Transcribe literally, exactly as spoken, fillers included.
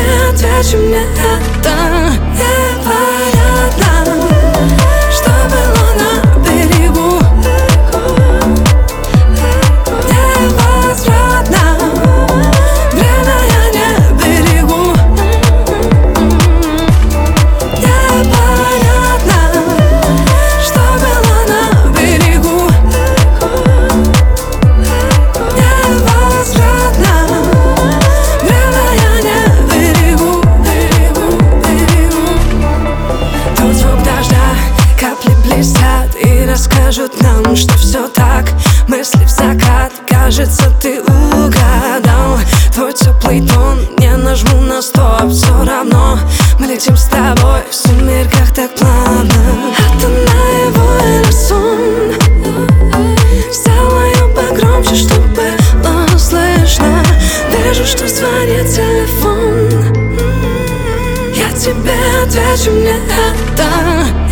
отвечу, мне это непонятно. Что было на берегу невозвратно. Время я не берегу. Непонятно, что было на берегу невозвратно. Время я не берегу, берегу, берегу. Тот звук дождя, капли блестят и расскажут нам, что все так. Мысли в закат, кажется, ты угадал. Твой теплый тон, я нажму на стоп. Все равно мы летим с тобой в сумерках так плавно. Это наяву или сон? Сделаю погромче, чтобы было слышно. Вижу, что звонит телефон. Я тебе отвечу, мне это